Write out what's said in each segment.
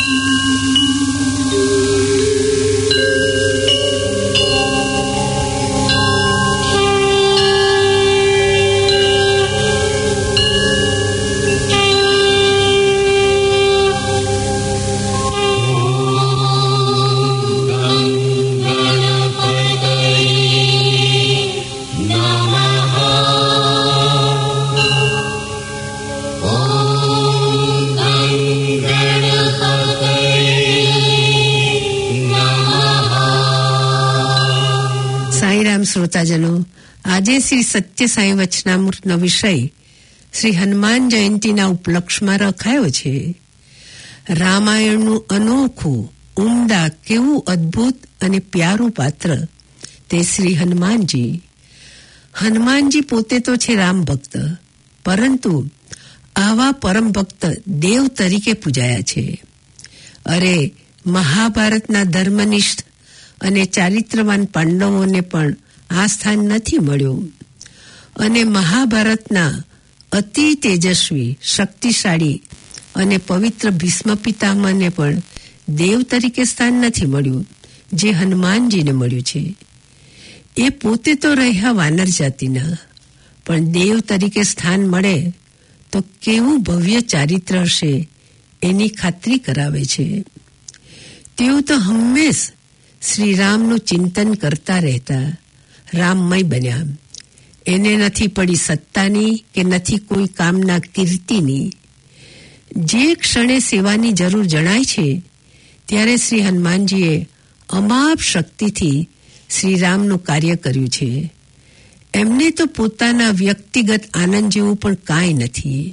શ્રોતાજનો, આજે શ્રી સત્ય સાંઈ વચનામૃતનો વિષય શ્રી હનુમાન જયંતીના ઉપલક્ષમાં રખાયો છે. રામાયણનું અનોખું, ઉમદા, કેવું અદ્ભુત અને પ્યારું પાત્ર તે શ્રી હનુમાનજી. હનુમાનજી પોતે તો છે રામ ભક્ત, પરંતુ આવા પરમ ભક્ત દેવ તરીકે પૂજાયા છે. અરે, મહાભારતના ધર્મનિષ્ઠ અને ચારિત્રવાન પાંડવોને પણ આ સ્થાન નથી મળ્યું, અને મહાભારતના અતિ તેજસ્વી, શક્તિશાળી અને પવિત્ર ભીષ્મ પિતામહને પણ દેવ તરીકે સ્થાન નથી મળ્યું જે હનુમાનજીને મળ્યું છે. એ પોતે તો રહ્યા વાનર જાતિના, પણ દેવ તરીકે સ્થાન મળે તો કેવું ભવ્ય ચારિત્ર હશે એની ખાતરી કરાવે છે. તેઓ તો હંમેશ શ્રી રામનું ચિંતન કરતા રહેતા, રામમય બન્યા. એને નથી પડી સત્તાની કે નથી કોઈ કામના કીર્તિની. જે ક્ષણે સેવાની જરૂર જણાય છે ત્યારે શ્રી હનુમાનજીએ અમાપ શક્તિથી શ્રી રામનું કાર્ય કર્યું છે. એમને તો પોતાના વ્યક્તિગત આનંદ જેવું પણ કાંઈ નથી.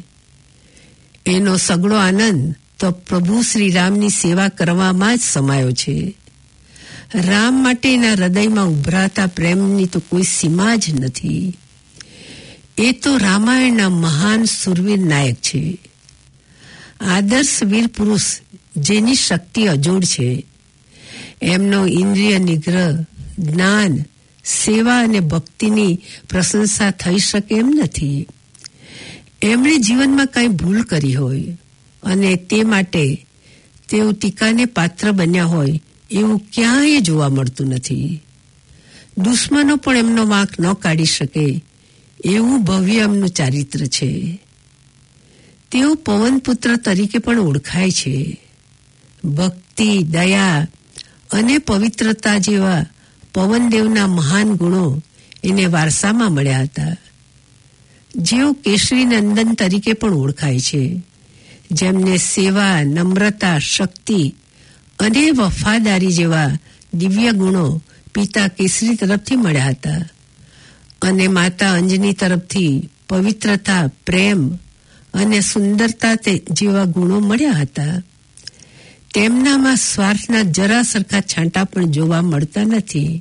એનો સગળો આનંદ તો પ્રભુ શ્રી રામની સેવા કરવામાં જ સમાયો છે. રામ માટે એના હૃદયમાં ઉભરાતા પ્રેમની તો કોઈ સીમા જ નથી. એ તો રામાયણના મહાન સુરવીર નાયક છે, આદર્શ વીર પુરુષ જેની શક્તિ અજોડ છે. એમનો ઇન્દ્રિય નિગ્રહ, જ્ઞાન, સેવા અને ભક્તિની પ્રશંસા થઈ શકે એમ નથી. એમણે જીવનમાં કંઈ ભૂલ કરી હોય અને તે માટે તેઓ ટીકાને પાત્ર બન્યા હોય એવું ક્યાંય જોવા મળતું નથી. દુશ્મનો પણ એમનો વાંક ન કાઢી શકે એવું ભવ્ય એમનું ચારિત્ર છે. તેઓ પવનપુત્ર તરીકે પણ ઓળખાય છે. ભક્તિ, દયા અને પવિત્રતા જેવા પવનદેવના મહાન ગુણો એને વારસામાં મળ્યા હતા. જેઓ કેસરી નંદન તરીકે પણ ઓળખાય છે, જેમને સેવા, નમ્રતા, શક્તિ અને વફાદારી જેવા દિવ્ય ગુણો પિતા કેસરી તરફથી મળ્યા હતા, અને માતા અંજની તરફથી પવિત્રતા, પ્રેમ અને સુંદરતા જેવા ગુણો મળ્યા હતા. તેમનામાં સ્વાર્થના જરા સરખા છાંટા પણ જોવા મળતા નથી.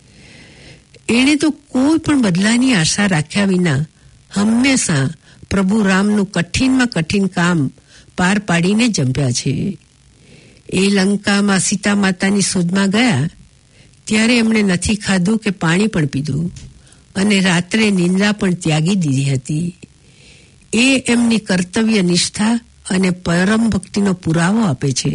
એણે તો કોઈ પણ બદલાની આશા રાખ્યા વિના હંમેશા પ્રભુ રામનું કઠિનમાં કઠિન કામ પાર પાડીને જંપ્યા છે. એ લંકામાં સીતા માતાની શોધમાં ગયા ત્યારે એમણે નથી ખાધું કે પાણી પણ પીધું, અને રાત્રે નિંદ્રા પણ ત્યાગી દીધી હતી. એ એમની કર્તવ્ય નિષ્ઠા અને પરમ ભક્તિનો પુરાવો આપે છે.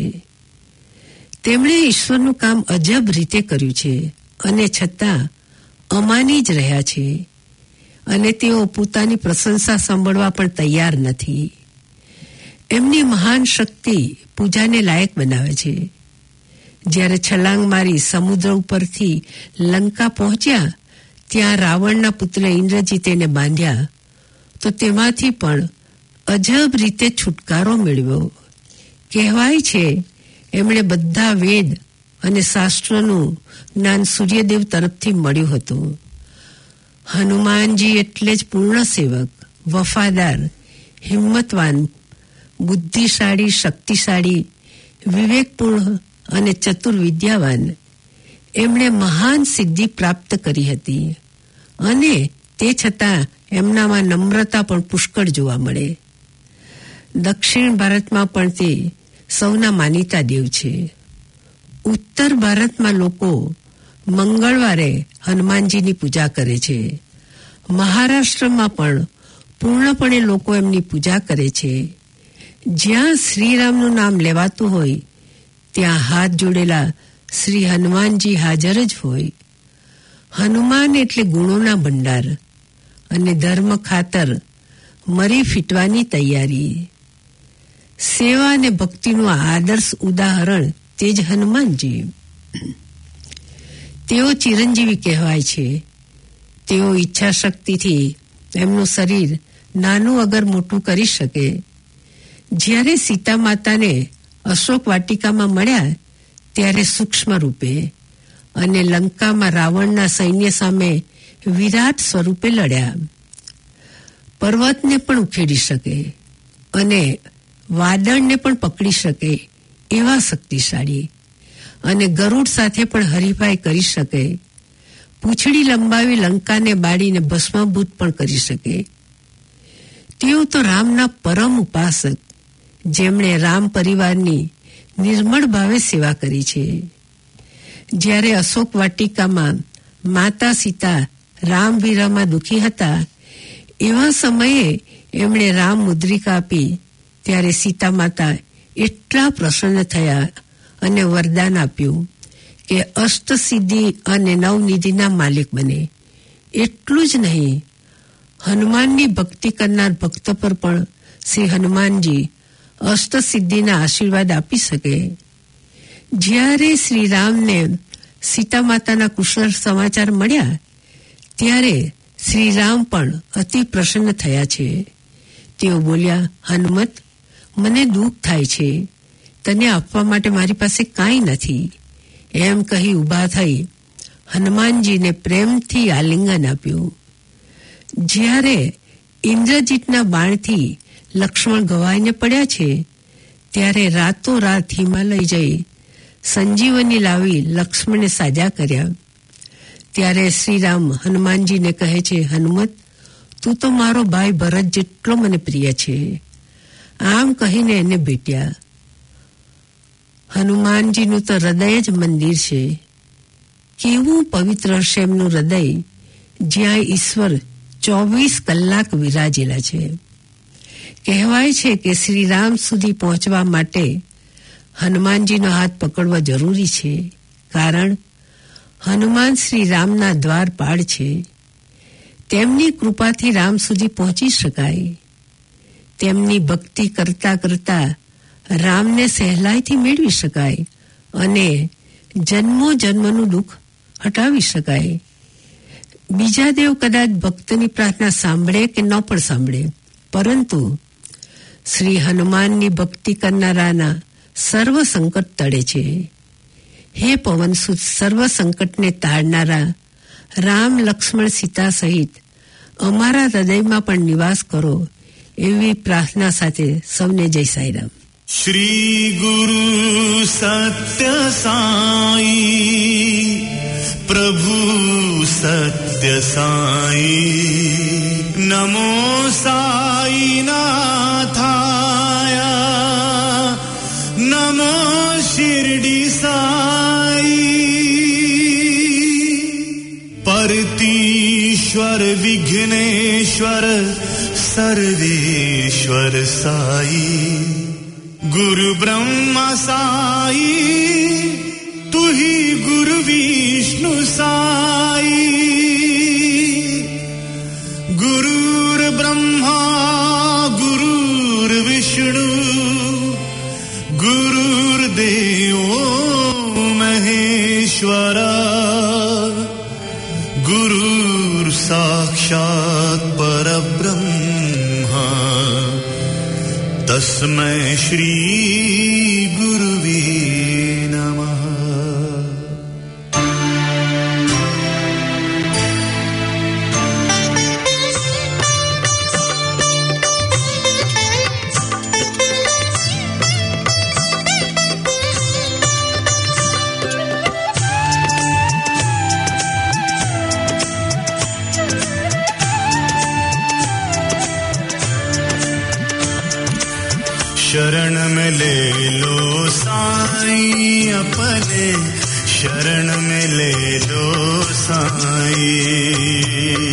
તેમણે ઈશ્વરનું કામ અજબ રીતે કર્યું છે, અને છતાં અમાની જ રહ્યા છે, અને તેઓ પોતાની પ્રશંસા સાંભળવા પણ તૈયાર નથી. એમની મહાન શક્તિ પૂજાને લાયક બનાવે છે. જ્યારે છલાંગ મારી સમુદ્ર ઉપરથી લંકા પહોંચ્યા ત્યાં રાવણના પુત્ર ઇન્દ્રજીતે તેને બાંધ્યા તો તેમાંથી પણ અજબ રીતે છુટકારો મેળવ્યો. કહેવાય છે એમણે બધા વેદ અને શાસ્ત્રોનું જ્ઞાન સૂર્યદેવ તરફથી મળ્યું હતું. હનુમાનજી એટલે જ પૂર્ણ સેવક, વફાદાર, હિંમતવાન, બુદ્ધિશાળી, શક્તિશાળી, વિવેકપૂર્ણ અને ચતુર વિદ્યાવાન. એમણે મહાન સિદ્ધિ પ્રાપ્ત કરી હતી, અને તે છતાં એમનામાં નમ્રતા પણ પુષ્કળ જોવા મળે. દક્ષિણ ભારતમાં પણ તે સૌના માનીતા દેવ છે. ઉત્તર ભારતમાં લોકો મંગળવારે હનુમાનજીની પૂજા કરે છે. મહારાષ્ટ્રમાં પણ પૂર્ણપણે લોકો એમની પૂજા કરે છે. જ્યાં શ્રીરામનું નામ લેવાતું હોય ત્યાં હાથ જોડેલા શ્રી હનુમાનજી હાજર જ હોય. હનુમાન એટલે ગુણોના ભંડાર અને ધર્મ ખાતર મરી ફીટવાની તૈયારી. સેવા અને ભક્તિનું આદર્શ ઉદાહરણ તે જ હનુમાનજી. તેઓ ચિરંજીવી કહેવાય છે. તેઓ ઈચ્છા શક્તિથી એમનું શરીર નાનું અગર મોટું કરી શકે. જ્યારે સીતા માતાને અશોક વાટિકામાં મળ્યા ત્યારે સૂક્ષ્મ રૂપે અને લંકામાં રાવણના સૈન્ય સામે વિરાટ સ્વરૂપે લડ્યા. પર્વતને પણ ઉખેડી શકે અને વાદળને પણ પકડી શકે એવા શક્તિશાળી, અને ગરુડ સાથે પણ હરીફાઈ કરી શકે. પૂંછડી લંબાવી લંકાને બાળીને ભસ્મભૂત પણ કરી શકે. તેઓ તો રામના પરમ ઉપાસક, જેમણે રામ પરિવારની નિર્મળ ભાવે સેવા કરી છે. જ્યારે અશોક વાટિકામાં માતા સીતા રામ વિરહમાં દુઃખી હતા, એવા સમયે એમણે રામ મુદ્રિકા આપી ત્યારે સીતા માતા એટલા પ્રસન્ન થયા અને વરદાન આપ્યું કે અષ્ટસિદ્ધિ અને નવનિધિના માલિક બને. એટલું જ નહીં, હનુમાનની ભક્તિ કરનાર ભક્ત પર પણ શ્રી હનુમાનજી અષ્ટસિદ્ધિના આશીર્વાદ આપી શકે. જ્યારે શ્રી રામને સીતા માતાના કુશળ સમાચાર મળ્યા ત્યારે શ્રી રામ પણ અતિ પ્રસન્ન થયા છે. તેઓ બોલ્યા, હનુમત, મને દુઃખ થાય છે. તને આપવા માટે મારી પાસે કાંઈ નથી. એમ કહી ઊભા થઈ હનુમાનજીને પ્રેમથી આલિંગન આપ્યું. જ્યારે ઇન્દ્રજીતના બાણથી લક્ષ્મણ ઘવાઈને પડ્યા છે ત્યારે રાતોરાત હિમાલય જઈ સંજીવની લાવી લક્ષ્મણને સાજા કર્યા. ત્યારે શ્રીરામ હનુમાનજીને કહે છે, હનુમત, તું તો મારો ભાઈ ભરત જેટલો મને પ્રિય છે. આમ કહીને એને ભેટ્યા. હનુમાનજીનું તો હૃદય જ મંદિર છે. કેવું પવિત્ર હશે એમનું હૃદય, જ્યાં ઈશ્વર 24 કલાક વિરાજેલા છે. કહેવાય છે કે શ્રી રામ સુધી પહોંચવા માટે હનુમાનજીનો હાથ પકડવો જરૂરી છે, કારણ હનુમાન શ્રી રામના દ્વારપાળ છે. તેમની કૃપાથી રામ સુધી પહોંચી શકાય. તેમની ભક્તિ કરતા કરતા રામને સહેલાઈથી મેળવી શકાય અને જન્મો જન્મનું દુઃખ હટાવી શકાય. બીજા દેવ કદાચ ભક્તની પ્રાર્થના સાંભળે કે ન પણ સાંભળે, પરંતુ શ્રી હનુમાનની ભક્તિ કરનારાના સર્વ સંકટ ટળે છે. હે પવનસુત, સર્વ સંકટને તાળનારા રામ, લક્ષ્મણ, સીતા સહિત અમારા હૃદયમાં પણ નિવાસ કરો, એવી પ્રાર્થના સાથે સૌને જય સાંઈરામ. શ્રી ગુરુ સત્ય સાઈ, પ્રભુ સત્ય સાઈ, નમો સાઈ નાથાય, નમો શિરડી સાઈ. પરતીશ્વર વિઘ્નેશ્વર સર્વેશ્વર સાઈ, गुरु ब्रह्मा साई, तू ही गुरु विष्णु साई. गुरुर ब्रह्मा गुरुर विष्णु, गुरुर देवो महेश्वरा, गुरुर साक्षात् परब्रह्मा, तस्मै श्री गुरुवे नमः. शरण में ले लो साईं अपने, शरण में ले लो साईं.